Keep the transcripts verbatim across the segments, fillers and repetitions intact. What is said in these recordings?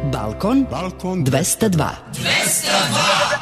Balkon, Balkon dvesta dva. dvesta dva.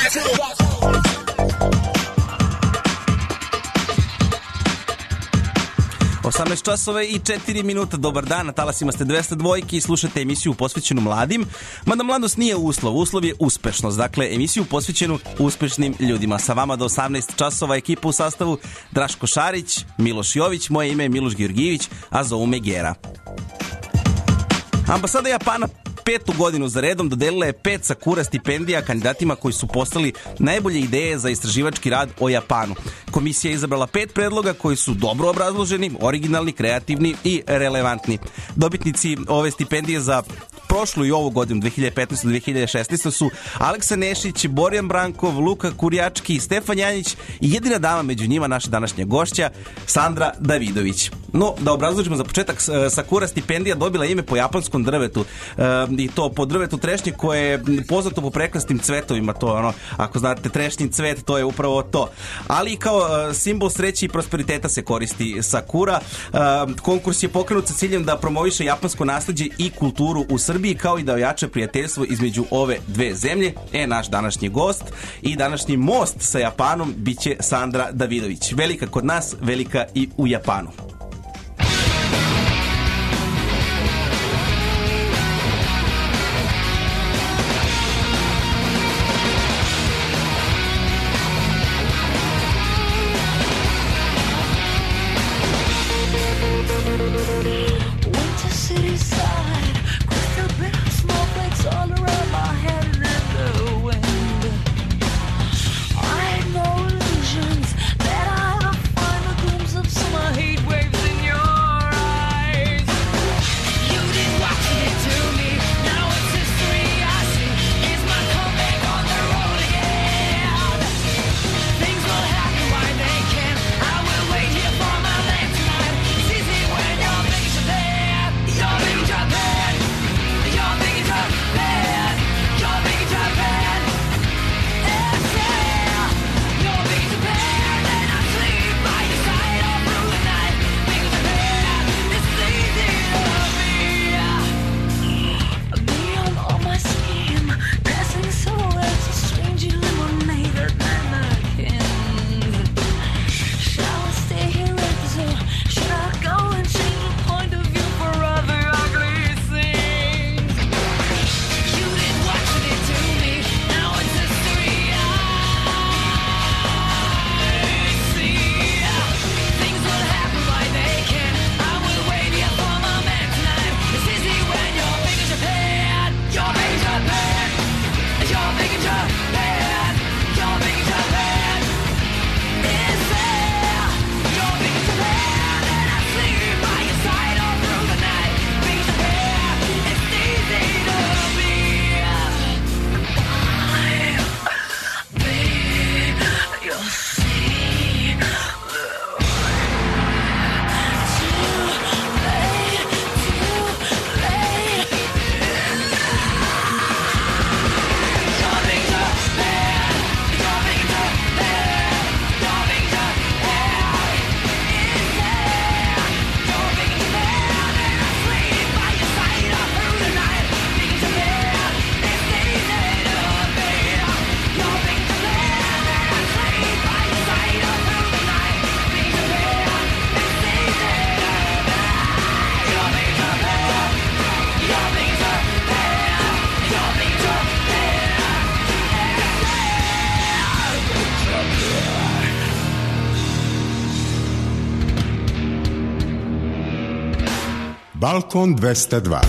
osamnaest časova i četiri minuta, dobar dan, na talasima ste dvesta dva i slušate emisiju posvećenu mladim, mada mladost nije uslov, uslov je uspešnost, dakle emisiju posvećenu uspešnim ljudima. Sa vama do osamnaest časova ekipa u sastavu Draško Šarić, Miloš Jović, moje ime je Miloš Georgijević, a zovu me Gera. Ambasada Japana petu godinu za redom dodelila je pet Sakura stipendija kandidatima koji su postali najbolje ideje za istraživački rad o Japanu. Komisija je izabrala pet predloga koji su dobro obrazloženi, originalni, kreativni i relevantni. Dobitnici ove stipendije za prošlu i ovu godinu dve hiljade petnaeste do dve hiljade šesnaeste su Aleksa Nešić, Borjan Brankov, Luka Kurjački, Stefan Janjić i jedina dama među njima, naša današnja gošća, Sandra Davidović. No, da obrazložimo za početak, Sakura stipendija dobila ime po japanskom drvetu, i to po drvetu trešnje koje je poznato po prekrasnim cvetovima, to ono, ako znate trešnji cvet, to je upravo to. Ali kao simbol sreće i prosperiteta se koristi Sakura. Konkurs je pokrenut sa ciljem da promoviše japansko nasleđe i kulturu u Srbiji, kao i da ojača prijateljstvo između ove dve zemlje. E, naš današnji gost i današnji most sa Japanom biće Sandra Davidović. Velika kod nas, velika i u Japanu. Balkon dvesta dva.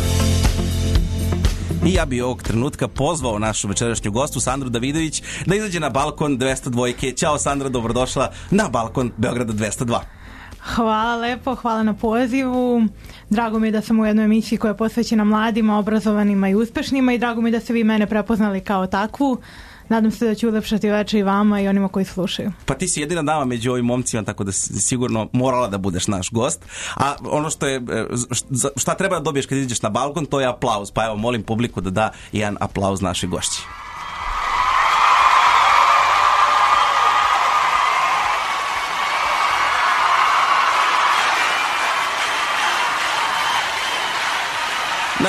I ja bi ovog trenutka pozvao našu večerašnju gostu Sandru Davidović da izađe na Balkon dvesta dva. Ćao Sandra, dobrodošla na Balkon Beograda dvesta dva. Hvala lepo, hvala na pozivu. Drago mi je da sam u jednoj emisiji koja je posvećena mladima, obrazovanima i uspešnima i drago mi je da ste vi mene prepoznali kao takvu. Nadam se da ću ulepšati večer i vama i onima koji slušaju. Pa ti si jedina dama među ovim momcima, tako da si sigurno morala da budeš naš gost. A ono što je, šta treba da dobiješ kad izađeš na balkon, to je aplauz. Pa evo, molim publiku da da jedan aplauz našoj gošći.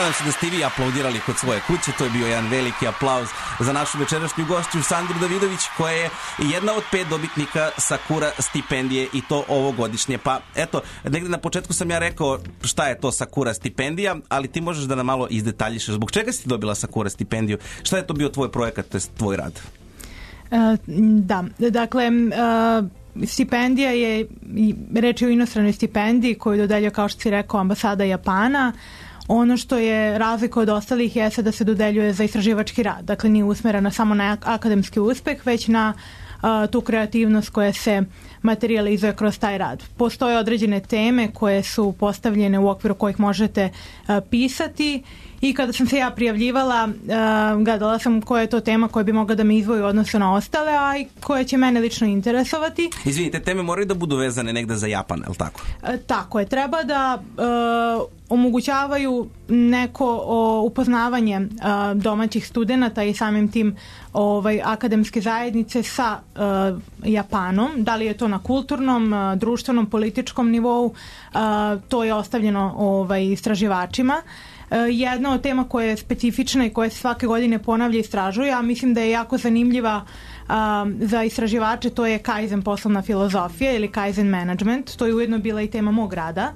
Nadam se da ste i vi aplaudirali kod svoje kuće. To je bio jedan veliki aplauz za našu večerašnju gošću Sandru Davidović, koja je jedna od pet dobitnika Sakura stipendije i to ovogodišnje. Pa eto, negde na početku sam ja rekao šta je to Sakura stipendija, ali ti možeš da nam malo izdetaljišeš. Zbog čega si dobila Sakura stipendiju? Šta je to bio tvoj projekat, to je tvoj rad? Uh, da, dakle... Uh... Stipendija je, reč je o inostranoj stipendiji koju dodeljuje, kao što si rekao, ambasada Japana. Ono što je razlika od ostalih jeste da se dodeljuje za istraživački rad. Dakle, nije usmerena samo na akademski uspeh, već na uh, tu kreativnost koja se materializuje kroz taj rad. Postoje određene teme koje su postavljene u okviru kojih možete uh, pisati. I kada sam se ja prijavljivala, uh, gledala sam koja je to tema koja bi mogla da me izdvoji u odnosu na ostale, a i koja će mene lično interesovati. Izvinite, teme moraju da budu vezane negde za Japan, je li tako? Uh, tako je, treba da uh, omogućavaju neko o, upoznavanje uh, domaćih studenata i samim tim ovaj, akademske zajednice sa uh, Japanom. Da li je to na kulturnom, uh, društvenom, političkom nivou, uh, to je ostavljeno ovaj, istraživačima. Jedna od tema koja je specifična i koja se svake godine ponavlja i istražuje, a mislim da je jako zanimljiva um, za istraživače, to je Kaizen poslovna filozofija ili Kaizen management. To je ujedno bila i tema mog rada.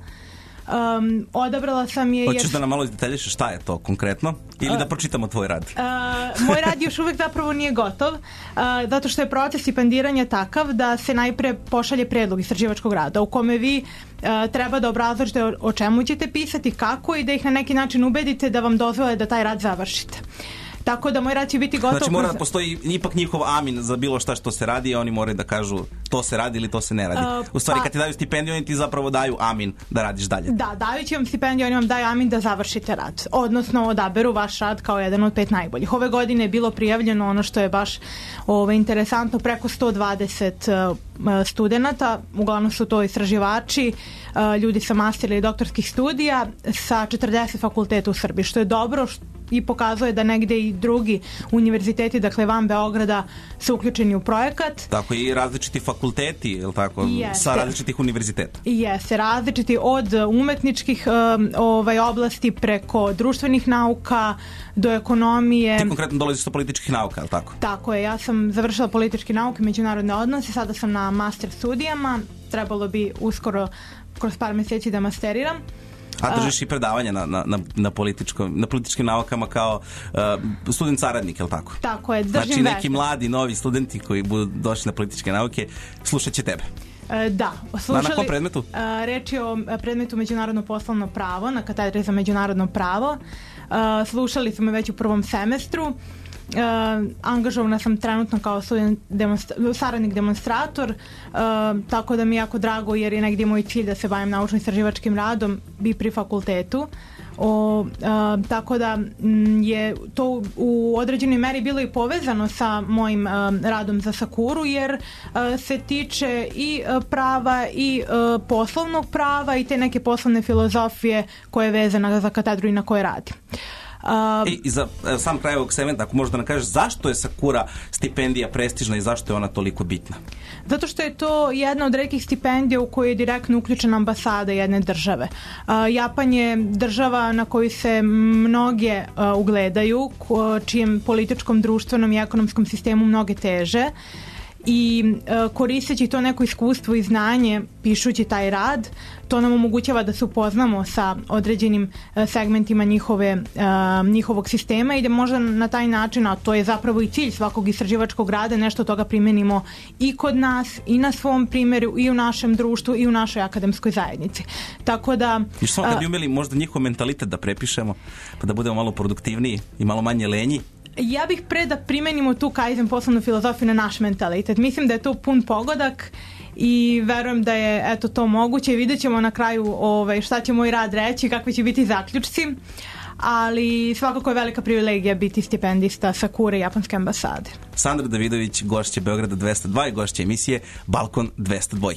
Um, odabrala sam je... Hoćeš jer... da nam malo izdetalješ šta je to konkretno? Ili uh, da pročitamo tvoj rad? Uh, moj rad još uvek zapravo nije gotov, uh, zato što je proces stipendiranja takav da se najpre pošalje predlog istraživačkog rada u kome vi uh, treba da obrazložite o, o čemu ćete pisati, kako i da ih na neki način ubedite da vam dozvole da taj rad završite. Tako da moj rad će biti gotov. Znači mora da postoji ipak njihov amin za bilo šta što se radi, a oni moraju da kažu to se radi ili to se ne radi. Uh, U stvari pa, kad ti daju stipendiju, oni ti zapravo daju amin da radiš dalje. Da, dajući vam stipendiju, oni vam daju amin da završite rad. Odnosno odaberu vaš rad kao jedan od pet najboljih. Ove godine je bilo prijavljeno ono što je baš ove, interesantno, preko sto dvadeset uh, studenata, uglavnom su to istraživači, uh, ljudi sa master ili doktorskih studija sa četrdeset fakulteta u Srbiji, što je dobro, što i pokazuje da negde i drugi univerziteti, dakle van Beograda, su uključeni u projekat. Tako i različiti fakulteti, je li tako? Jeste. Sa različitih univerziteta. Jeste, različiti od umetničkih um, ovaj, oblasti preko društvenih nauka do ekonomije. Ti konkretno dolaziš sa političkih nauka, je li tako? Tako je, ja sam završila političke nauke i međunarodne odnose, sada sam na master studijama, trebalo bi uskoro kroz par meseci da masteriram. A držiš i predavanja na, na, na, na, na političkim naukama kao uh, student saradnik, je li tako? Tako je, držim Znači neki veze. mladi, novi studenti koji budu došli na političke nauke, slušat će tebe. E, da, slušali, na kom predmetu? A, reč je o predmetu međunarodno poslovno pravo na katedri za međunarodno pravo. A, slušali smo me već u prvom semestru. Uh, angažovana sam trenutno kao student demonstra- saradnik demonstrator, uh, tako da mi je jako drago jer je negdje moj cilj da se bavim naučno-istraživačkim radom i pri fakultetu. O, uh, tako da m, je to u određenoj meri bilo i povezano sa mojim uh, radom za Sakuru jer uh, se tiče i uh, prava i uh, poslovnog prava i te neke poslovne filozofije koje je vezana za katedru i na koje radim. Uh, I, I za e, sam kraj ovog segmenta, ako možeš da nam kažeš zašto je Sakura stipendija prestižna i zašto je ona toliko bitna? Zato što je to jedna od retkih stipendija u kojoj je direktno uključena ambasada jedne države. Uh, Japan je država na koju se mnoge uh, ugledaju, ko, čijem političkom, društvenom i ekonomskom sistemu mnoge teže. I e, koristeći to neko iskustvo i znanje pišući taj rad, to nam omogućava da se upoznamo sa određenim e, segmentima njihove, e, njihovog sistema i da možda na taj način, a to je zapravo i cilj svakog istraživačkog rada, nešto od toga primenimo i kod nas i na svom primjeru i u našem društvu i u našoj akademskoj zajednici. Tako da... I što kad bi umeli možda njihov mentalitet da prepišemo pa da budemo malo produktivniji i malo manje lenji? Ja bih pre da primenimo tu Kaizen poslovnu filozofiju na naš mentalitet. Mislim da je to pun pogodak i verujem da je eto to moguće. Vidjet ćemo na kraju ovaj, šta će moj rad reći, kakvi će biti zaključci, ali svakako je velika privilegija biti stipendista Sakure japanske ambasade. Sandra Davidović, gošća Beograda dvesta dva i gošća emisije Balkon dvesta dva.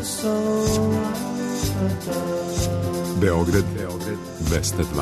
Beograd, Beograd dvesta dva.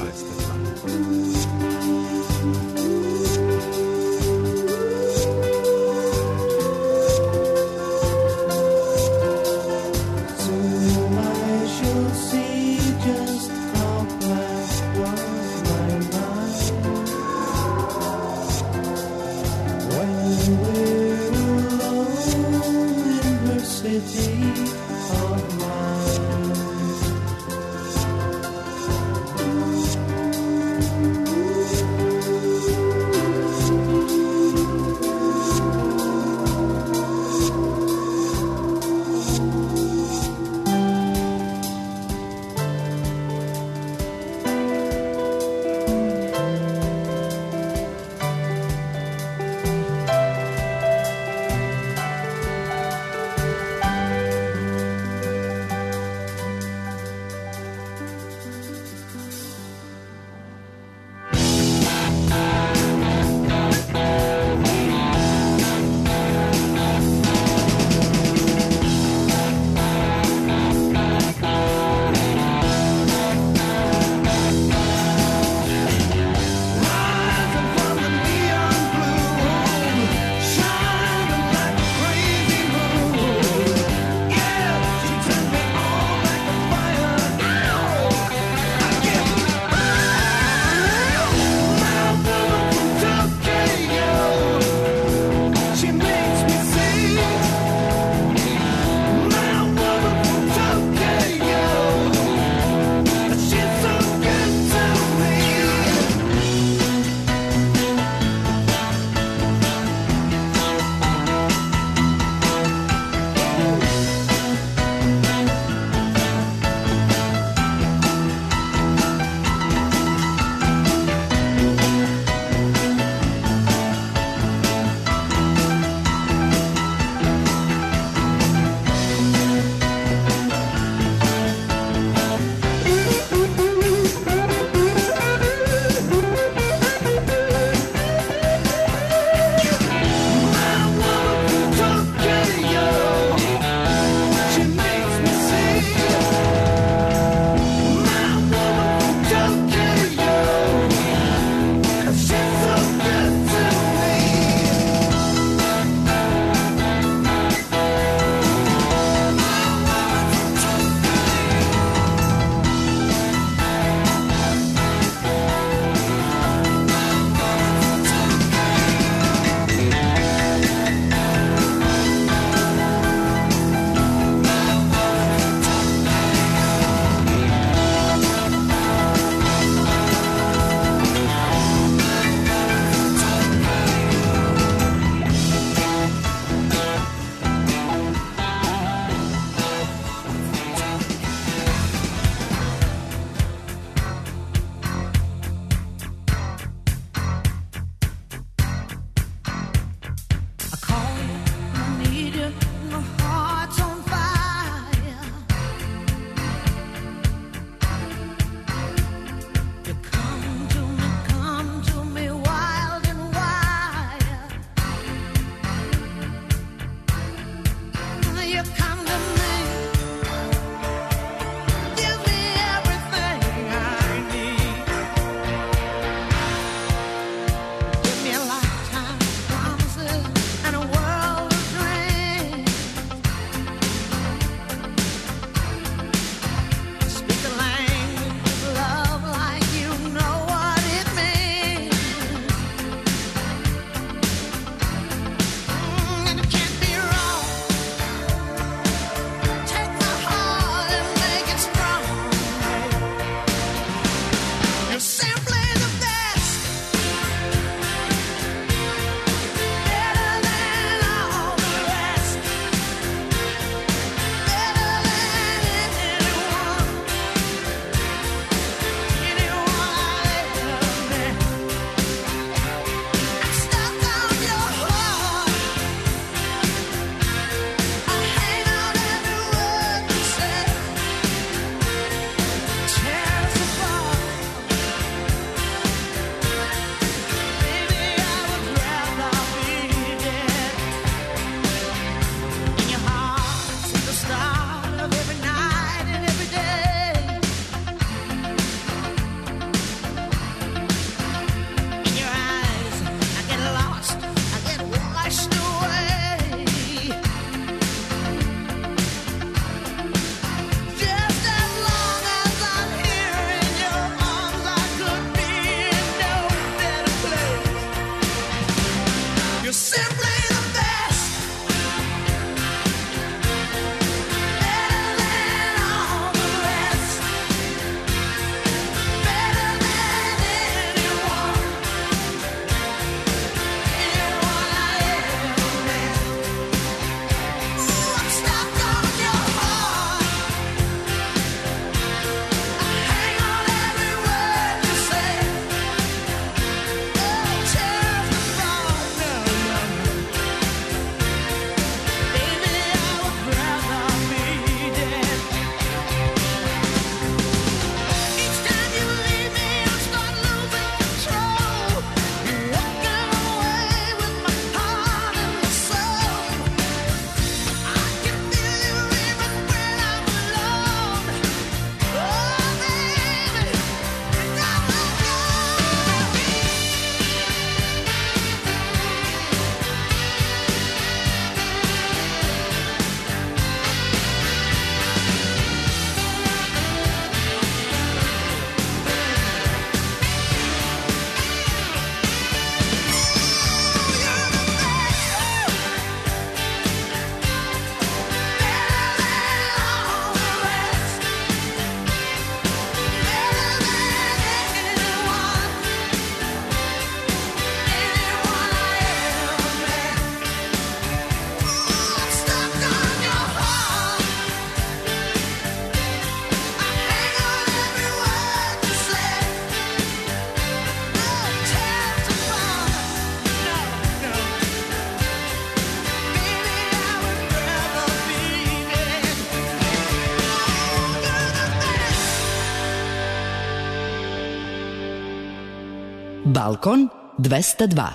Balkon dvesta dva.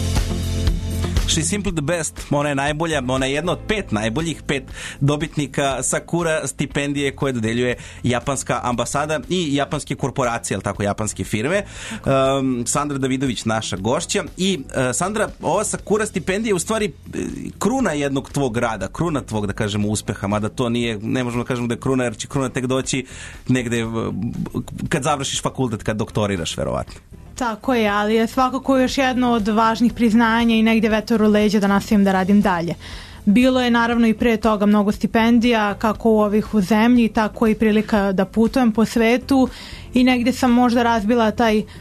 She's simply the best, ona je najbolja, ona je jedna od pet najboljih, pet dobitnika Sakura stipendije koje dodeljuje japanska ambasada i japanske korporacije, ali tako, japanske firme. Um, Sandra Davidović, naša gošća. I uh, Sandra, ova Sakura stipendija je u stvari kruna jednog tvog rada, kruna tvog, da kažemo, uspeha, mada to nije, ne možemo da kažemo da je kruna, jer će kruna tek doći negde kad završiš fakultet, kad doktoriraš, verovatno. Tako je, ali je svakako još jedno od važnih priznanja i negdje vetar u leđa da nastavim da radim dalje. Bilo je naravno i pre toga mnogo stipendija, kako u ovih u zemlji, tako i prilika da putujem po svetu i negdje sam možda razbila taj, e,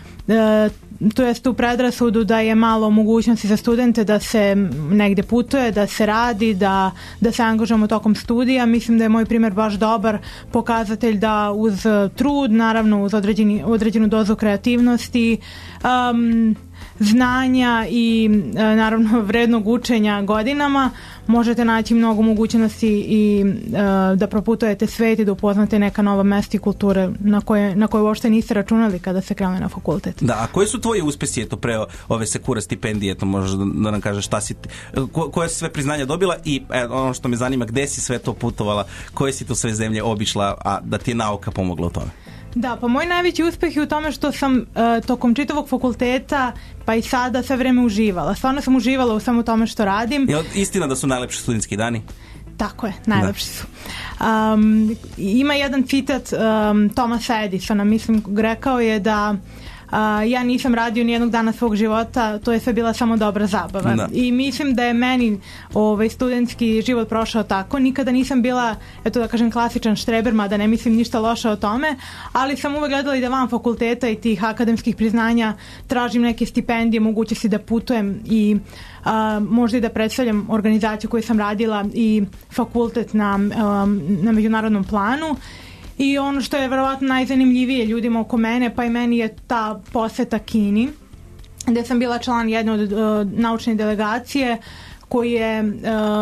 to jest u predrasudu da je malo mogućnosti za studente da se negdje putuje, da se radi, da, da se angažujemo tokom studija. Mislim da je moj primjer baš dobar pokazatelj da uz trud, naravno uz određeni, određenu dozu kreativnosti, um, znanja i naravno vrednog učenja godinama možete naći mnogo mogućnosti i uh, da proputujete svet i da upoznate neka nova mesta i kulture na koje, na koje uopšte niste računali kada se krenuli na fakultet. Da, a koji su tvoji uspesi eto pre ove Sakura stipendije, eto možeš da, da nam kažeš šta si, ko, koje si sve priznanja dobila i e, ono što me zanima, gde si sve to putovala, koje si to sve zemlje obišla, a da ti je nauka pomogla u tome? Da, pa moj najveći uspeh je u tome što sam uh, tokom čitavog fakulteta pa i sada sve vreme uživala. Stvarno sam uživala u samo tome što radim. Je istina da su najlepši studentski dani? Tako je, najlepši su. Um, ima jedan citat um, Thomasa Edisona, mislim, rekao je da Uh, ja nisam radio nijednog dana svog života, to je sve bila samo dobra zabava. Da. I mislim da je meni ovaj, studentski život prošao tako. Nikada nisam bila, eto da kažem, klasičan štreber, mada ne mislim ništa loše o tome, ali sam uvek gledala i da van fakulteta i tih akademskih priznanja tražim neke stipendije, mogućnosti da putujem i uh, možda i da predstavljam organizaciju koju sam radila i fakultet na, um, na međunarodnom planu. I ono što je verovatno najzanimljivije ljudima oko mene, pa i meni, je ta poseta Kini, gde sam bila član jedne od uh, naučne delegacije koji je uh,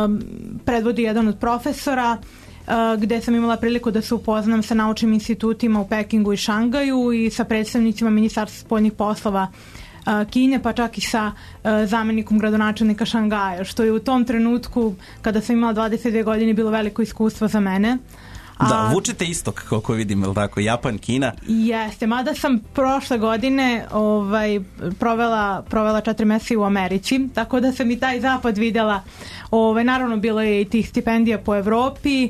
predvodi jedan od profesora, uh, gde sam imala priliku da se upoznam sa naučnim institutima u Pekingu i Šangaju i sa predstavnicima Ministarstva spoljnih poslova uh, Kine, pa čak i sa uh, zamenikom gradonačelnika Šangaja, što je u tom trenutku, kada sam imala dvadeset dve godine, bilo veliko iskustvo za mene. Da, vučete istok, kako vidim, ili tako, Japan, Kina? Jeste, mada sam prošle godine ovaj, provela, provela četiri mjeseca u Americi, tako da sam i taj zapad videla. Ovaj, naravno, bilo je i tih stipendija po Evropi,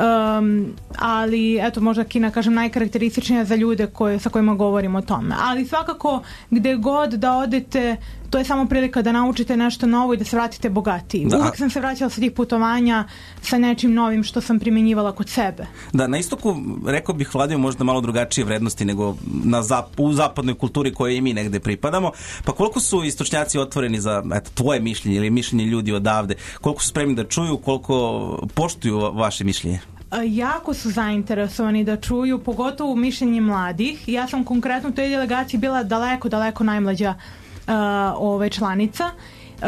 um, ali eto, možda Kina, kažem, najkarakterističnija za ljude koje, sa kojima govorimo o tome. Ali svakako, gde god da odete, to je samo prilika da naučite nešto novo i da se vratite bogatiji. Da. Uvijek sam se vraćala sa tih putovanja sa nečim novim što sam primjenjivala kod sebe. Da, na istoku, rekao bih, vladaju možda malo drugačije vrednosti nego na zap, u zapadnoj kulturi kojoj i mi negde pripadamo. Pa koliko su istočnjaci otvoreni za eto, tvoje mišljenje ili mišljenje ljudi odavde? Koliko su spremni da čuju, koliko poštuju vaše mišljenje? Jako su zainteresovani da čuju, pogotovo mišljenje mladih. Ja sam konkretno u toj delegaciji bila daleko, daleko najmlađa Uh, ove članica uh,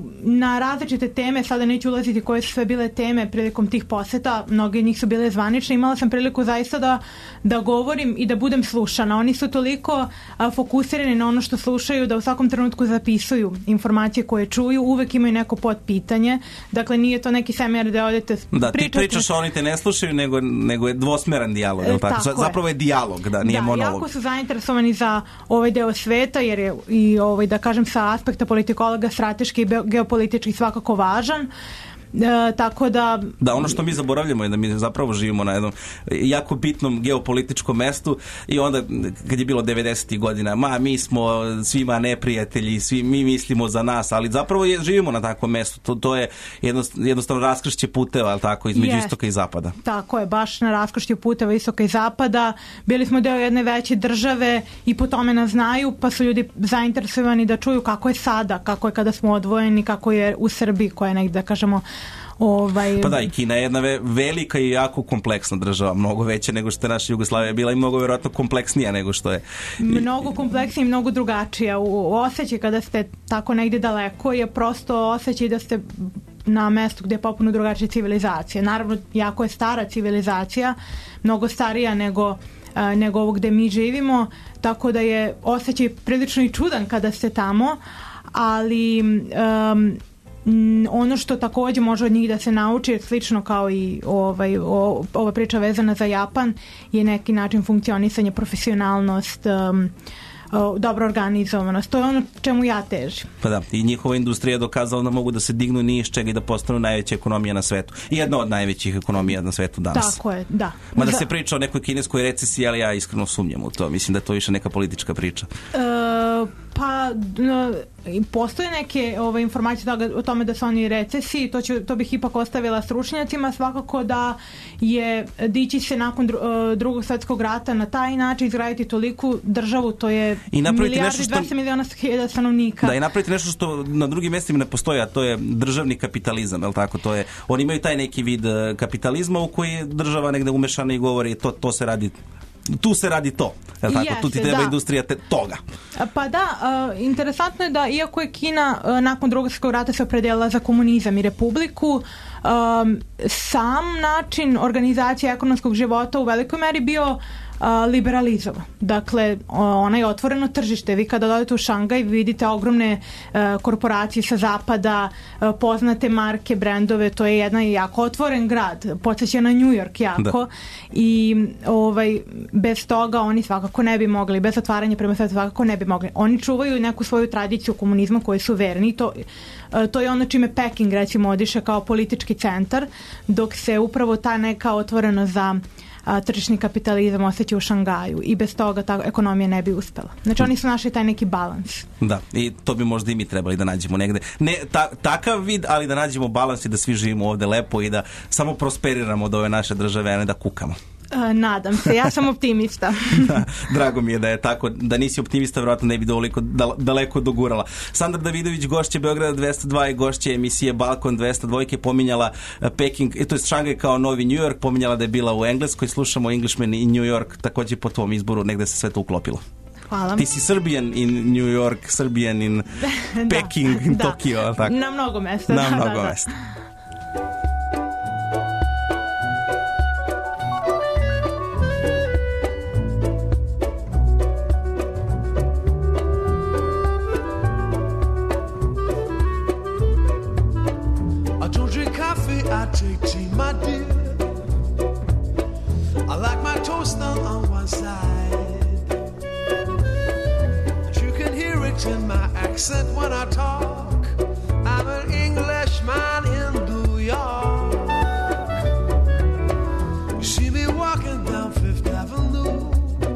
na različite teme, sada neću ulaziti koje su sve bile teme prilikom tih poseta, mnoge njih su bile zvanične, imala sam priliku zaista da, da govorim i da budem slušana. Oni su toliko uh, fokusirani na ono što slušaju da u svakom trenutku zapisuju informacije koje čuju, uvek imaju neko potpitanje, dakle nije to neki seminar da odete da, pričati. Ti pričaš, oni te ne slušaju, nego, nego je dvosmeran dijalog, e, tako? Tako zapravo je dijalog, da, nije da, monolog. Jako su zainteresovani za ovaj deo sveta, jer je i ovaj, da kažem, sa aspekta politikologa strateški i geopolitički svakako važan. E, tako da... Da, ono što mi zaboravljamo je da mi zapravo živimo na jednom jako bitnom geopolitičkom mestu i onda kad je bilo devedesetih godina, ma mi smo svima neprijatelji, svi mi mislimo za nas, ali zapravo je, živimo na takvom mestu. To, to je jednostavno raskršće puteva, ali tako, između yes. istoka i zapada. Tako je, baš na raskršću puteva istoka i zapada. Bili smo deo jedne veće države i po tome nas znaju, pa su ljudi zainteresovani da čuju kako je sada, kako je kada smo odvojeni, kako je u Srbiji, koja je negdje, da kažemo, Ovaj... Pa da, i Kina je jedna velika i jako kompleksna država, mnogo veća nego što je naša Jugoslavija bila i mnogo vjerojatno kompleksnija nego što je. Mnogo kompleksnija i mnogo drugačija. U osjećaj kada ste tako negdje daleko je prosto osjećaj da ste na mestu gdje je popuno drugačija civilizacija. Naravno, jako je stara civilizacija, mnogo starija nego a, nego ovo gde mi živimo, tako da je osjećaj prilično i čudan kada ste tamo, ali um, ono što takođe može od njih da se nauči, slično kao i ovaj, o, ova priča vezana za Japan, je neki način funkcionisanja, profesionalnost, um, dobra organizovanost. To je ono čemu ja težim. Pa da, i njihova industrija je dokazala da mogu da se dignu ni iz čega i da postanu najveća ekonomija na svetu. I jedna od najvećih ekonomija na svetu danas. Tako je, da. Mada za... se priča o nekoj kineskoj recesiji, ali ja iskreno sumnjam u to. Mislim da je to više neka politička priča. E, pa no, postoje neke ove, informacije toga, o tome da su oni recesiji, to, ću, to bih ipak ostavila stručnjacima, svakako da je dići se nakon dru, drugog svetskog rata na taj način, izgraditi toliku državu, to je milijardi dvesta miliona hiljada stanovnika. Da, i napraviti nešto što na drugim mjestima ne postoji, a to je državni kapitalizam, je li tako? To je, oni imaju taj neki vid kapitalizma u koji je država negde umešana i govori to, to se radi, tu se radi to, je li tako? Jeste, tu ti treba da. industrija te, toga. Pa da, uh, interesantno je da iako je Kina uh, nakon drugog svjetskog rata se opredijelila za komunizam i republiku, um, sam način organizacije ekonomskog života u velikoj meri bio liberalizovan. Dakle, ona je otvoreno tržište. Vi kada dodete u Šangaj vidite ogromne uh, korporacije sa zapada, uh, poznate marke, brendove, to je jedan jako otvoren grad, podsjeća na New York jako. Da. I ovaj, bez toga oni svakako ne bi mogli, bez otvaranja prema svetu svakako ne bi mogli. Oni čuvaju neku svoju tradiciju komunizma koji su verni. To, uh, to je ono čime Peking recimo odiše kao politički centar, dok se upravo ta neka otvorena za a, tržišni kapitalizam osjeća u Šangaju i bez toga ta ekonomija ne bi uspela. Znači oni su našli taj neki balans. Da, i to bi možda i mi trebali da nađemo negde. Ne ta, takav vid, ali da nađemo balans i da svi živimo ovde lepo i da samo prosperiramo od ove naše države, a ne da kukamo. Uh, nadam se, ja sam optimista. Da, drago mi je da je tako, da nisi optimista, vjerojatno ne bi dovoliko daleko dogurala. Sandra Davidović, gošće Beograda dvesta dva i gošće emisije Balkon dvesta dva, je pominjala Peking, to je Šangaj kao novi New York, pominjala da je bila u Engleskoj, slušamo Englishman i New York, također po tvom izboru negde se sve to uklopilo. Hvala. Ti si Srbijan in New York, Srbijan in Peking, in da, Tokio, tako? Na mnogo mesta. Na da, mnogo da, mesta. I take tea, my dear. I like my toast done on one side. You can hear it in my accent when I talk. I'm an Englishman in New York. You see me walking down Fifth Avenue.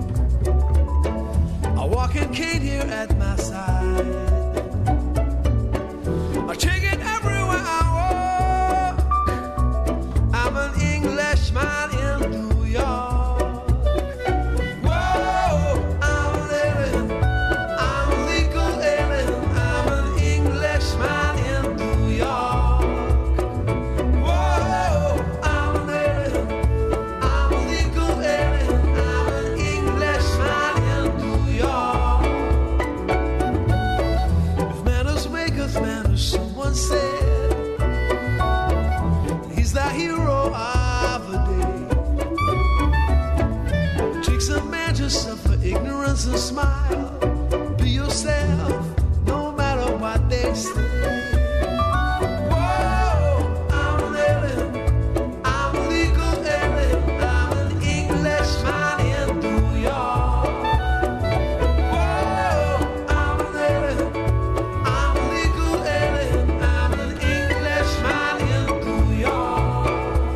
A walking cane here at my side. I take it everywhere I walk. I'm an Englishman in New York. Whoa, I'm living, I'm legal alien. I'm an Englishman in New York. Whoa, I'm living, I'm legal alien. I'm an Englishman in New York. If manners maketh manners, someone said. He's the hero of the day. It takes a man to suffer ignorance and smile. Be yourself, no matter what they say. Whoa, I'm living, I'm legal alien. I'm an Englishman in New York. Whoa, I'm living, I'm legal alien. I'm an Englishman in New York.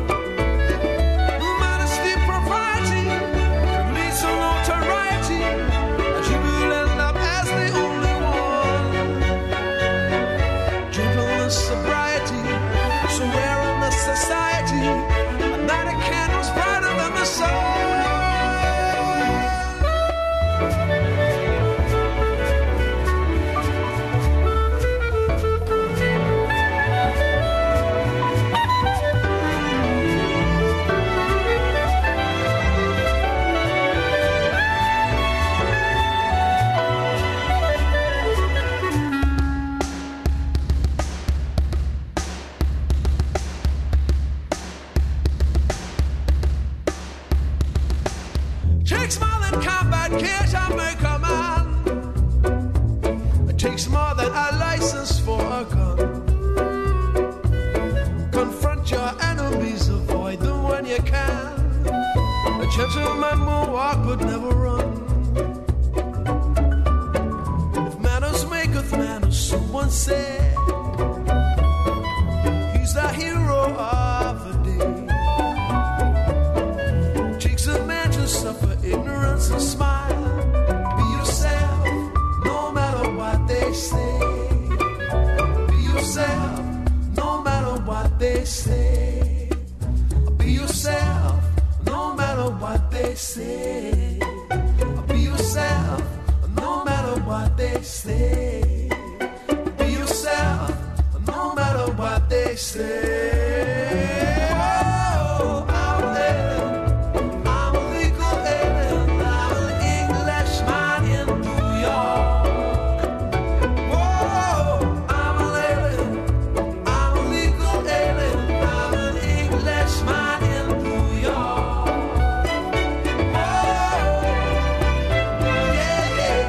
Modesty, propriety, leads to notoriety. You will end up as the only one. Takes more than combat cash, I make a man. It takes more than a license for a gun. Confront your enemies, avoid them when you can. A gentleman will walk but never run. If manners maketh manners, someone said, he's the hero of the day. Takes a man to suffer ignorance and smile. Be yourself, no matter what they say. Be yourself, no matter what they say. Be yourself, no matter what they say. Be yourself, no matter what they say. Be yourself, no matter what they say. Oh, I'm there. I'm a legal alien. I'm an Englishman in New York. Oh, I'm an alien. I'm a legal alien. I'm an Englishman in New York. Oh, yeah, yeah.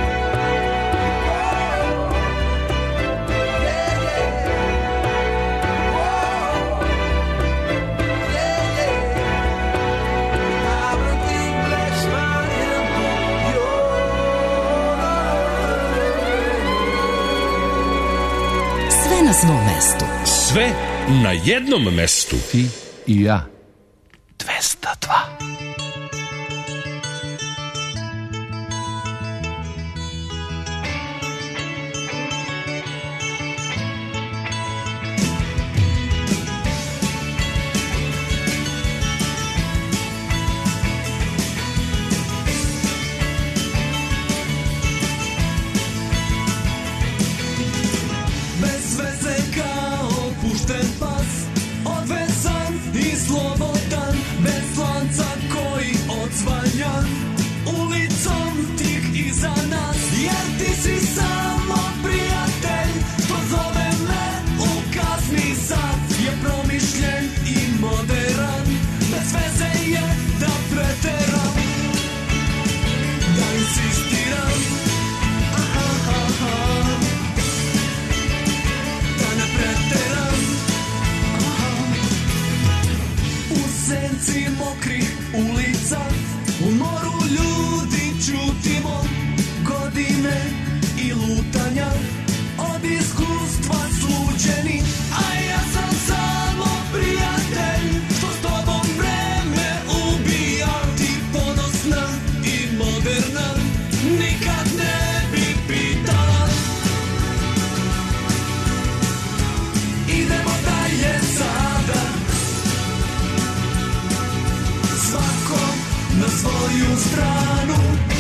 Sve na svom mestu. Sve na jednom mestu. Ti i ja. dvesta dva. Bez veze kao pušten pas, odvezan i slobodan, bez lanca koji odzvanjan, ulicom tih iza nas. Jer ti si samo prijatelj, to zove me u kasni sat. Je promišljen i moderan, bez veze je da preteram, da insistiram. Aha, aha. U senci mokrih ulica, u moru ljudi čutimo, godine i lutanja, od iskustva sluđeni. A ja sam samo prijatelj, što s tobom vreme ubija. Ti ponosna i moderna, nikad ne bi pitala. Idemo dalje sada, svako na svoju stranu.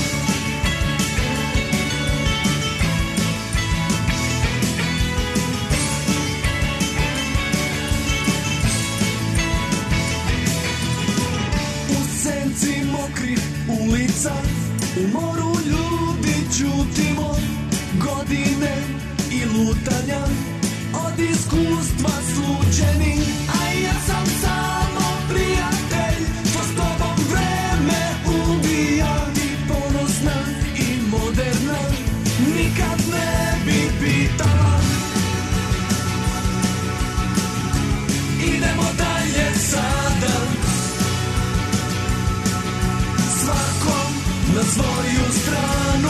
U senci mokrih ulica, u moru ljudi čutimo, godine i lutanja, od iskustva sluđeni. A ja sam samo prijatelj, što s tobom vreme ubija. Ti ponosna i moderna, nikad ne bi pitala. Idemo dalje sada, svakom na svoju stranu.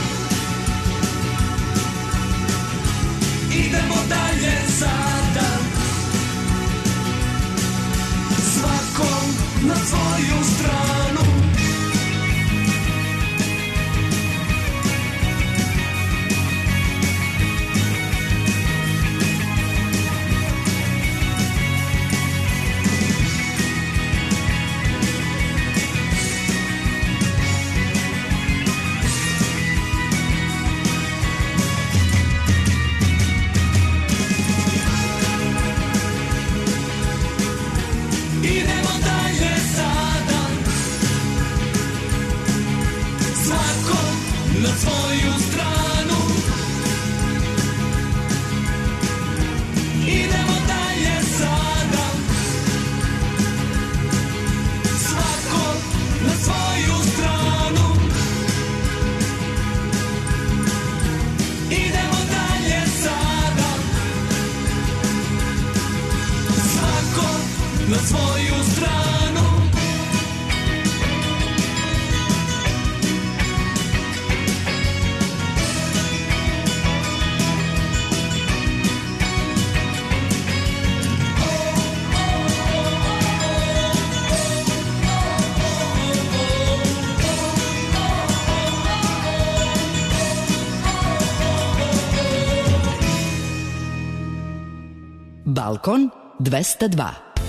Idemo dalje sada, svakom na svoju stranu. Idemo dalje sada, Balkon dvesta dva.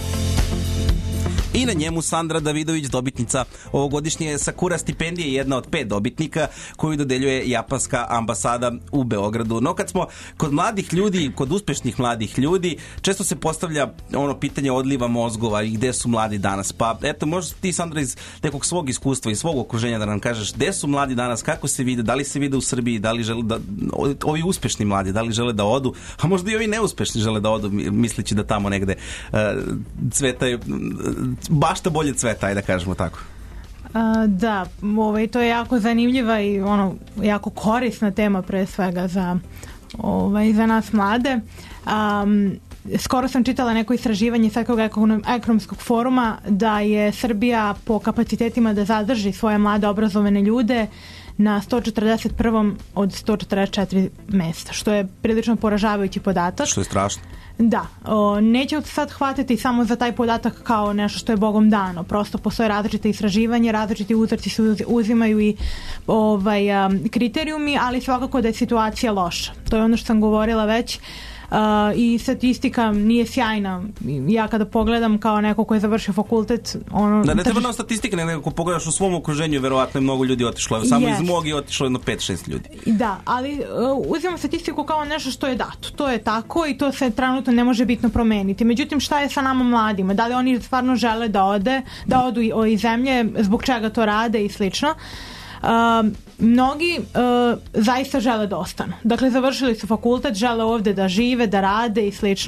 I na njemu Sandra Davidović, dobitnica ovogodišnje Sakura stipendije, jedna od pet dobitnika koju dodeljuje japanska ambasada u Beogradu. No kad smo kod mladih ljudi, kod uspešnih mladih ljudi, često se postavlja ono pitanje odliva mozgova i gde su mladi danas. Pa eto, možeš ti, Sandra, iz nekog svog iskustva i svog okruženja da nam kažeš gde su mladi danas, kako se vide, da li se vide u Srbiji, da li žele da, ovi uspešni mladi, da li žele da odu, a možda i ovi neuspešni žele da odu, misleći da tamo negde uh, cvetaju baš to bolje cveta, ajde da kažemo tako. A, da, ovaj, to je jako zanimljiva i ono, jako korisna tema pre svega za, ovaj, za nas mlade. Um, skoro sam čitala neko istraživanje Svetskog ekonomskog foruma da je Srbija po kapacitetima da zadrži svoje mlade obrazovane ljude na sto četrdeset prvom od sto četrdeset četiri mesta, što je prilično poražavajući podatak. Što je strašno. Da, o, neću sad hvatiti samo za taj podatak kao nešto što je Bogom dano. Prosto postoje različite istraživanje, različiti uzorci se uzimaju i ovaj, um, kriterijumi, ali svakako da je situacija loša. To je ono što sam govorila već. Uh, i statistika nije sjajna. Ja kada pogledam kao neko ko je završio fakultet, ono... Da, ne treba nam statistika, nego ako pogledaš u svom okruženju, verovatno je mnogo ljudi otišlo. Samo yes. iz mog je otišlo jedno pet šest ljudi. Da, ali uh, uzimam statistiku kao nešto što je dato. To je tako i to se trenutno ne može bitno promeniti. Međutim, šta je sa nama mladima? Da li oni stvarno žele da ode, da odu iz zemlje, zbog čega to rade i slično? Uh, mnogi uh, zaista žele da ostanu. Dakle, završili su fakultet, žele ovde da žive, da rade i slično.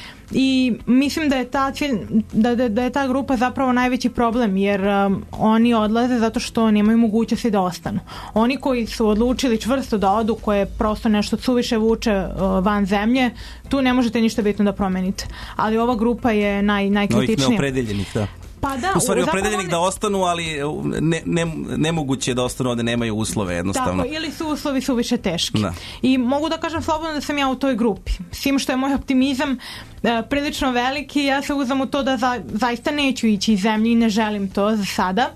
I mislim da je ta cilj, da, da, da je ta grupa zapravo najveći problem, jer um, oni odlaze zato što nemaju mogućnosti da ostanu. Oni koji su odlučili čvrsto da odu, koje prosto nešto suviše vuče uh, van zemlje, tu ne možete ništa bitno da promenite. Ali ova grupa je naj, najkritičnija. Ovih neopredeljenih, da. Pa da, u stvari zapravo opredeljenih ne... da ostanu, ali ne, ne, nemoguće je da ostanu ovde, nemaju uslove jednostavno. Tako, ili su uslovi su više teški. Da. I mogu da kažem slobodno da sam ja u toj grupi. Svim što je moj optimizam e, prilično veliki, ja se uzam u to da za, zaista neću ići iz zemlje i ne želim to za sada.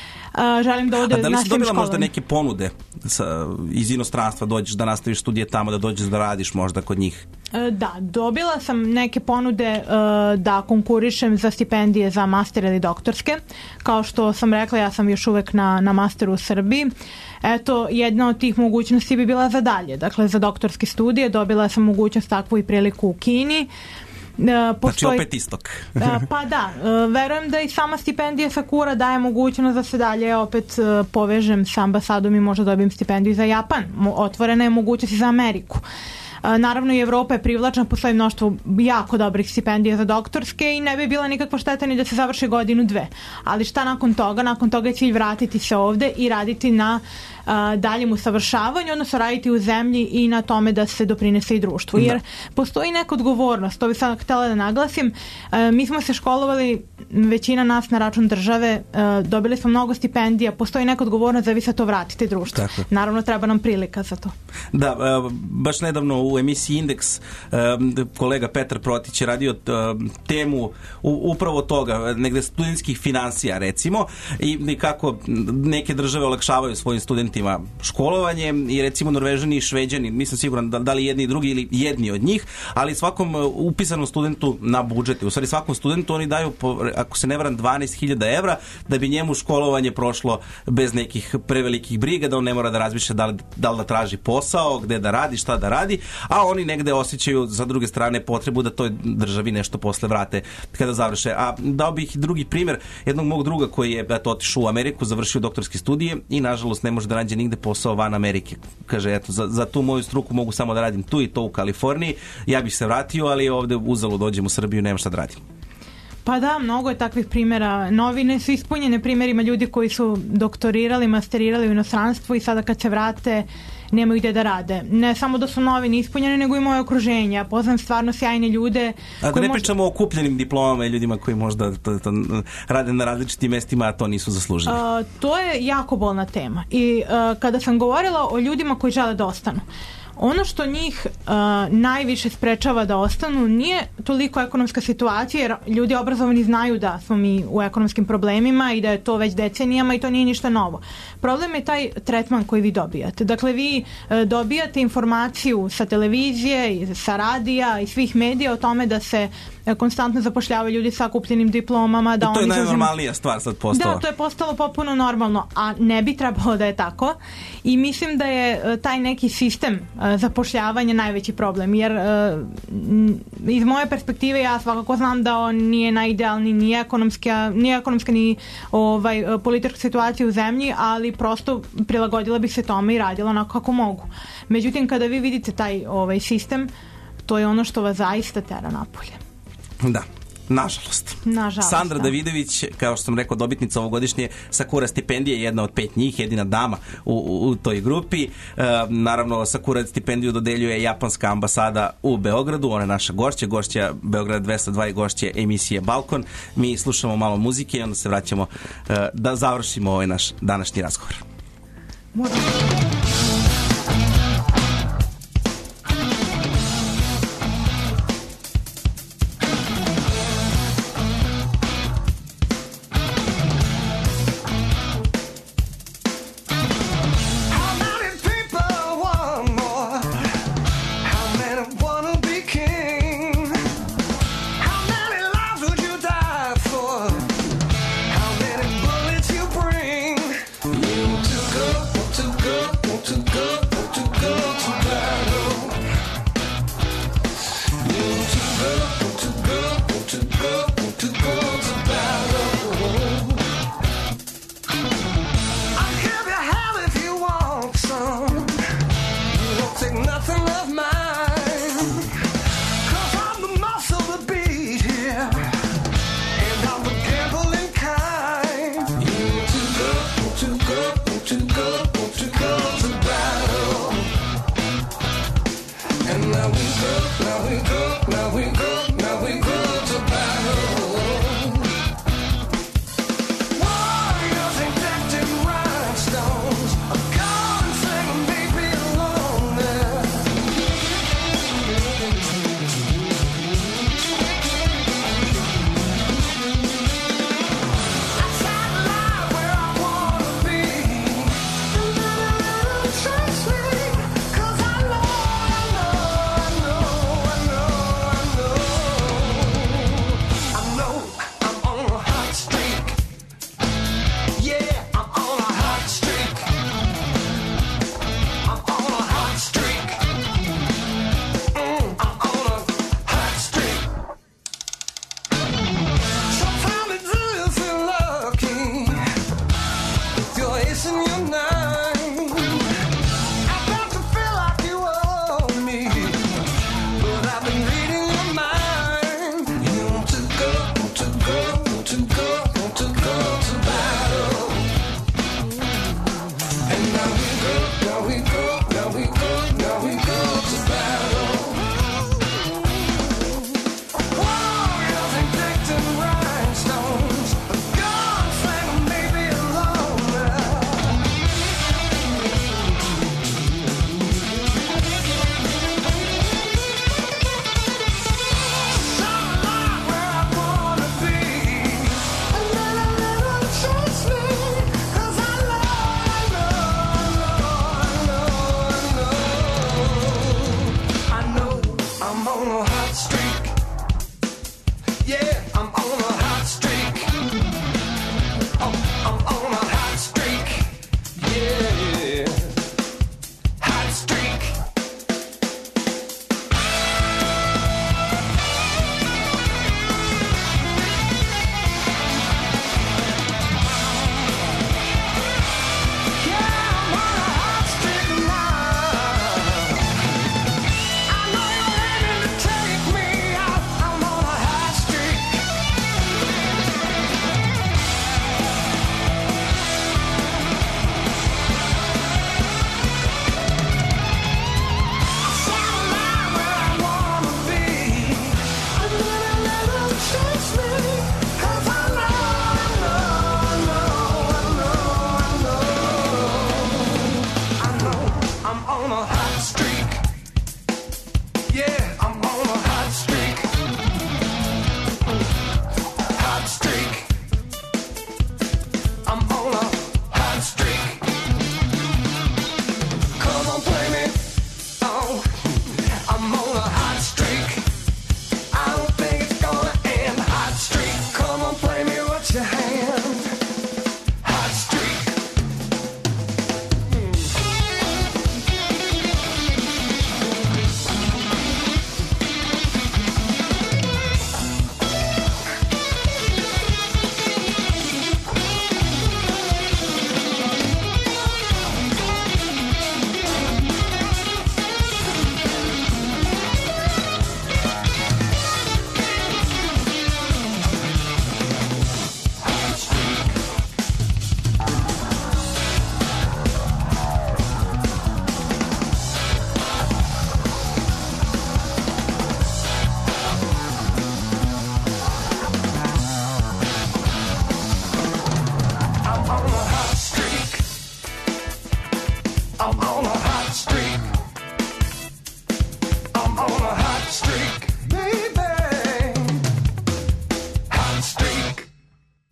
Uh, želim da ode. A da li si dobila školom. možda neke ponude sa, iz inostranstva, dođeš da nastaviš studije tamo, da dođeš da radiš možda kod njih? Uh, da, dobila sam neke ponude uh, da konkurišem za stipendije za master ili doktorske. Kao što sam rekla, ja sam još uvek na, na masteru u Srbiji. Eto, jedna od tih mogućnosti bi bila za dalje. Dakle, za doktorske studije dobila sam mogućnost takvu i priliku u Kini. Uh, postoji, znači opet istok. uh, pa da, uh, verujem da i sama stipendija Sakura daje mogućnost da se dalje opet uh, povežem sa ambasadom i možda dobijem stipendiju za Japan. Mo- otvorena je mogućnost i za Ameriku. Uh, naravno i Evropa je privlačna, postoji mnoštvo jako dobrih stipendija za doktorske i ne bi bila nikakva šteta ni da se završi godinu dve. Ali šta nakon toga? Nakon toga je cilj vratiti se ovde i raditi na uh, daljem usavršavanju, odnosno raditi u zemlji i na tome da se doprinese i društvu. Jer da. Postoji neka odgovornost, to bih sad htjela da naglasim. Uh, mi smo se školovali, većina nas na račun države, uh, dobili smo mnogo stipendija, postoji neka odgovornost da vi sad to vratite društvu. Tako. Naravno, treba nam prilika za to. Da, uh, baš nedavno u emisiji Indeks uh, kolega Petar Protić je radio uh, temu u, upravo toga, negde studentskih finansija recimo i, i kako neke države olakšavaju svojim studentima školovanje i recimo Norvežani i Šveđani, nisam siguran da, da li jedni i drugi ili jedni od njih, ali svakom uh, upisanom studentu na budžete, u stvari svakom studentu oni daju, po, ako se ne varam, dvanaest hiljada evra da bi njemu školovanje prošlo bez nekih prevelikih briga, da on ne mora da razmišlja da li, da li da traži posao, gde da radi, šta da radi, a oni negde osjećaju sa druge strane potrebu da toj državi nešto posle vrate kada završe. A dao bih drugi primjer jednog mog druga koji je eto, otišao u Ameriku, završio doktorske studije i nažalost ne može da nađe nigde posao van Amerike. Kaže, eto, za, za tu moju struku mogu samo da radim tu i to u Kaliforniji. Ja bih se vratio, ali ovde uzalud dođem u Srbiju, nema šta da radim. Pa da, mnogo je takvih primjera. Novine su ispunjene primjerima ljudi koji su doktorirali, masterirali u inostranstvu i sada kad se vrate nemaju gde da rade. Ne samo da su novine ispunjene, nego i moje okruženje. Ja poznam stvarno sjajne ljude. A da ne možda... pričamo o kupljenim diplomama i ljudima koji možda to, to, rade na različitim mestima, a to nisu zaslužili. Uh, to je jako bolna tema. I uh, kada sam govorila o ljudima koji žele da ostanu, Ono što njih uh, najviše sprečava da ostanu nije toliko ekonomska situacija, jer ljudi obrazovani znaju da smo mi u ekonomskim problemima i da je to već decenijama i to nije ništa novo. Problem je taj tretman koji vi dobijate. Dakle, vi uh, dobijate informaciju sa televizije, sa radija i svih medija o tome da se uh, konstantno zapošljavaju ljudi sa kupljenim diplomama. Da I to je oni najnormalnija stvar sad postala. Da, to je postalo potpuno normalno, a ne bi trebalo da je tako. I mislim da je uh, taj neki sistem uh, zapošljavanja najveći problem, jer uh, iz moje perspektive ja svakako znam da on nije najidealniji, nije ekonomska, nije ekonomska ni ovaj, politička situacija u zemlji, ali prosto prilagodila bih se tome i radila onako kako mogu. Međutim, kada vi vidite taj ovaj, sistem, to je ono što vas zaista tera napolje. Da. Nažalost. Nažalost. Sandra da. Davidović, kao što sam rekao, dobitnica ovogodišnje Sakura stipendije, jedna od pet njih, jedina dama u, u, u toj grupi. E, naravno, Sakura stipendiju dodeljuje japanska ambasada u Beogradu, ona je naša gošća, gošća Beograd dvesta dva i gošća emisije Balkon. Mi slušamo malo muzike i onda se vraćamo e, da završimo ovaj naš današnji razgovor. Moram.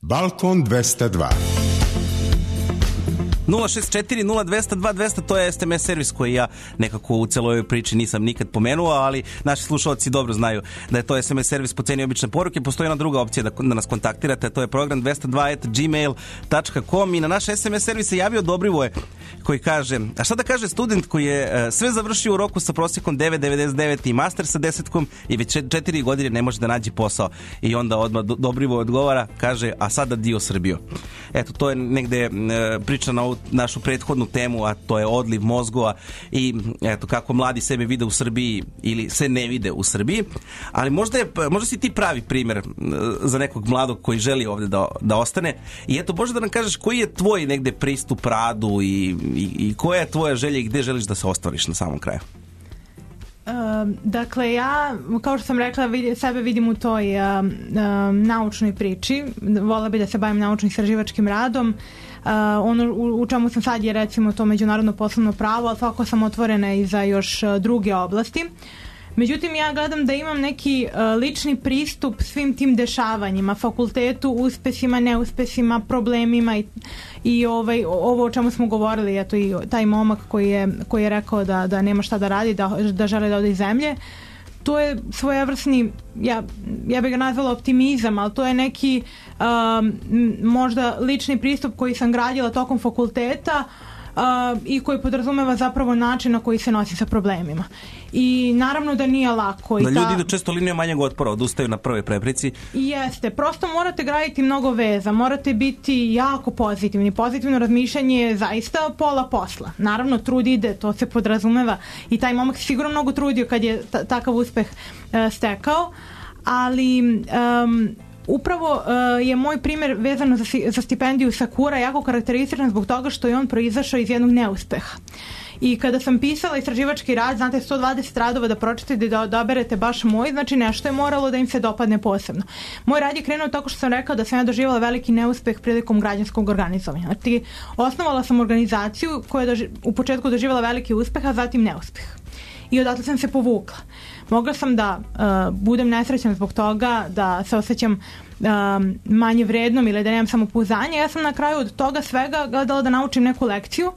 Balkon dvesta dva. nula šest četiri nula dvesta dva dvesta, to je es em es servis koji ja nekako u celoj ovoj priči nisam nikad pomenuo, ali naši slušalci dobro znaju da je to es em es servis po ceni obične poruke. Postoji jedna druga opcija da, da nas kontaktirate, to je program dvesta dva at gmail dot com i na naš es em es servis se javio Dobrivoje koji kaže, a šta da kaže student koji je uh, sve završio u roku sa prosjekom devet zarez devedeset devet i master sa desetkom i već četiri godine ne može da nađe posao. I onda odmah do, Dobrivoje odgovara, kaže, a sada dio Srbiju. Eto, to je negde uh, priča na ovu našu prethodnu temu, a to je odliv mozgova i eto kako mladi sebe vide u Srbiji ili se ne vide u Srbiji, ali možda, je, možda si ti pravi primer za nekog mladog koji želi ovde da, da ostane i eto možda da nam kažeš koji je tvoj negde pristup radu i, i, i koja je tvoja želja i gde želiš da se ostvariš na samom kraju? Uh, dakle, ja, kao što sam rekla, vid, sebe vidim u toj uh, uh, naučnoj priči. Volela bi da se bavim naučno-istraživačkim radom. Uh, ono u, u čemu sam sad je recimo to međunarodno poslovno pravo, ali svako sam otvorena i za još uh, druge oblasti. Međutim, ja gledam da imam neki uh, lični pristup svim tim dešavanjima, fakultetu, uspesima, neuspesima, problemima i, i ovaj, ovo o čemu smo govorili, eto i taj momak koji je, koji je rekao da, da nema šta da radi, da, da žele da ode iz zemlje. To je svojevrsni, ja, ja bih ga nazvala optimizam, ali to je neki um, možda lični pristup koji sam gradila tokom fakulteta uh, i koji podrazumeva zapravo način na koji se nosi sa problemima. I naravno da nije lako. Da i ljudi ta... idu često linijom manjeg otpora, odustaju na prvoj preprici. Jeste, prosto morate graditi mnogo veza, morate biti jako pozitivni. Pozitivno razmišljanje je zaista pola posla. Naravno, trud ide, to se podrazumeva i taj momak se sigurno mnogo trudio kad je t- takav uspeh uh, stekao, ali um, upravo uh, je moj primjer vezano za, za stipendiju Sakura jako karakterističan zbog toga što je on proizašao iz jednog neuspeha. I kada sam pisala istraživački rad, znate, sto dvadeset radova da pročitate i da odaberete baš moj, znači nešto je moralo da im se dopadne posebno. Moj rad je krenuo tako što sam rekao da sam ja doživjela veliki neuspeh prilikom građanskog organizovanja. Znači, osnovala sam organizaciju koja je doži- u početku doživjela veliki uspeh, a zatim neuspeh. I odatle sam se povukla. Mogla sam da uh, budem nesrećna zbog toga, da se osjećam um, manje vrednom ili da nemam samopouzdanje. Ja sam na kraju od toga svega gledala da naučim neku lekciju.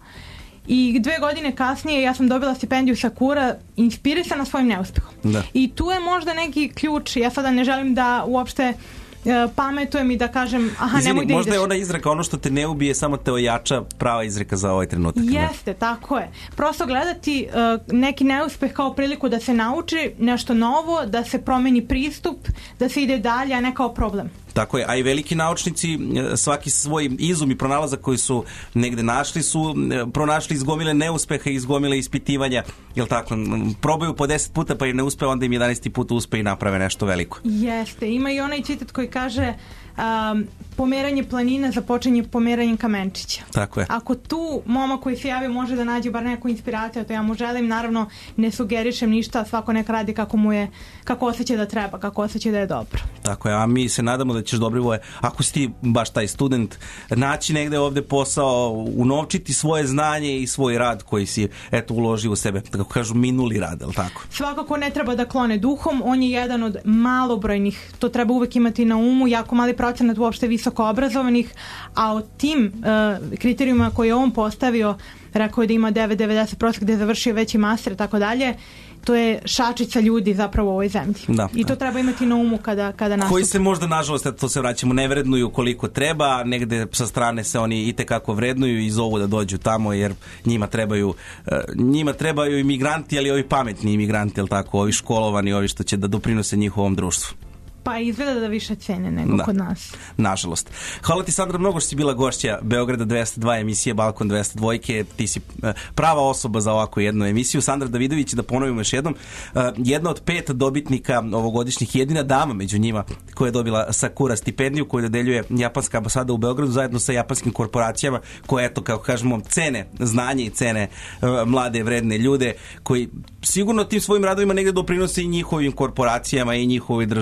I dve godine kasnije ja sam dobila stipendiju Sakura inspirisana svojim neuspehom. Da. I tu je možda neki ključ, ja sada ne želim da uopšte pametujem i da kažem aha, Izvini, nemoj da možda ideš. je ona izreka, ono što te ne ubije samo te ojača, prava izreka za ovaj trenutak. Jeste, tako je. Prosto gledati uh, neki neuspeh kao priliku da se nauči nešto novo, da se promeni pristup, da se ide dalje, a ne kao problem. Tako je, a i veliki naučnici svaki svoj izum i pronalazak koji su negde našli su pronašli izgomile neuspeha i izgomile ispitivanja, jel tako? Probaju po deset puta pa i ne uspe, onda im jedanaesti puta uspe i naprave nešto veliko. Jeste, ima i onaj citat koji kaže um, pomeranje planina započinje pomeranjem kamenčića. Tako je. Ako tu momak koji se javi može da nađe bar neku inspiraciju, to ja mu želim, naravno ne sugerišem ništa, svako nek radi kako mu je, kako osjeća da treba, kako osjeća da je dobro. Tako je, a mi se nadamo da ćeš, Dobrivoje, ako si ti baš taj student, naći negde ovde posao, unovčiti svoje znanje i svoj rad koji si eto uložio u sebe, kako kažu minuli rad, je li tako? Svakako ne treba da klone duhom, on je jedan od malobrojnih, to treba uvek imati na umu, jako mali procenat uopšte visoko obrazovanih, a od tim uh, kriterijuma koje je on postavio, rekao je da ima devet zarez devedeset prosek gde je završio veći master i tako dalje, to je šačica ljudi zapravo u ovoj zemlji. Da, I to da. treba imati na umu kada, kada nastupa. Koji se možda, nažalost, to se vraćamo, ne vrednuju koliko treba, negde sa strane se oni itekako vrednuju i zovu da dođu tamo, jer njima trebaju njima trebaju imigranti, ali ovi pametni imigranti, jel tako, ovi školovani, ovi što će da doprinose njihovom društvu. Pa izgleda da više cene nego da, kod nas. Nažalost. Hvala ti, Sandra, mnogo što si bila gošća Beograda dvesta dva emisije Balkon dvesta dva. Ti si prava osoba za ovakvu jednu emisiju. Sandra Davidović, da ponovimo još jednom, jedna od pet dobitnika ovogodišnjih, jedina dama među njima koja je dobila Sakura stipendiju koju dodeljuje japanska ambasada u Beogradu zajedno sa japanskim korporacijama koje, eto, kako kažemo, cene znanje i cene mlade, vredne ljude koji sigurno tim svojim radovima negde doprinose i njihovim korporacijama i njihovoj državi, jel tako?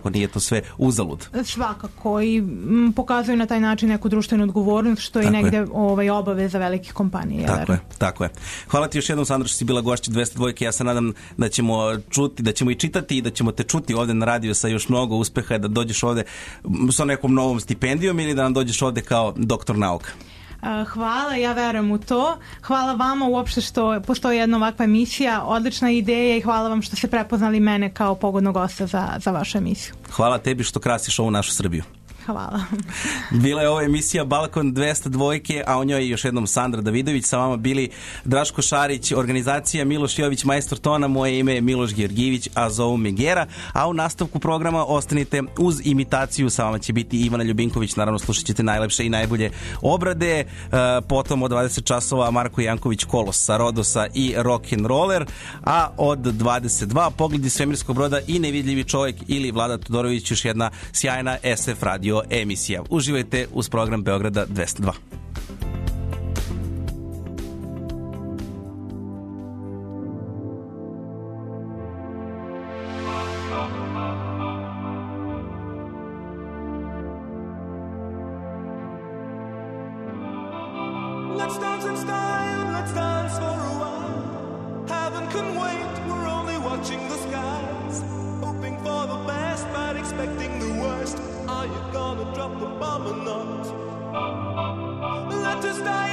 kako nije to sve uzalud. Svakako i m, pokazuju na taj način neku društvenu odgovornost, što je Tako negde je. ovaj, obaveza velikih kompanija. Tako je, tako je. Hvala ti još jednom, Sandra, što si bila gošća dvesta dva. Ja se nadam da ćemo čuti, da ćemo i čitati i da ćemo te čuti ovde na radiju sa još mnogo uspeha, da dođeš ovde sa nekom novom stipendijom ili da nam dođeš ovde kao doktor nauka. Hvala, ja verujem u to. Hvala vama uopšte što postoji jedna ovakva emisija, odlična ideja i hvala vam što ste prepoznali mene kao pogodnog gosta za, za vašu emisiju. Hvala tebi što krasiš ovu našu Srbiju. Hvala. Bila je ovo emisija Balkon dvesta dva, a u njoj još jednom Sandra Davidović, sa vama bili Draško Šarić, organizacija Miloš Jović, majstor tona, moje ime je Miloš Georgijević, a zovu me Gera, a u nastavku programa ostanite uz imitaciju, sa vama će biti Ivana Ljubinković, naravno slušat ćete najlepše i najbolje obrade, potom od dvadeset časova Marko Janković Kolos sa Rodosa i Rock'n'Roller, a od dvadeset dva Pogledi svemirskog broda i Nevidljivi čovjek ili Vlada Todorović, još jedna sjajna S F radio emisija. Uživajte uz program Beograda dvesta dva. Let's dance in style, let's dance for a while. Heaven can wait, we're only watching the skies. Hoping for the best, but expecting the worst. Are you gonna drop the bomb or not? Let us die.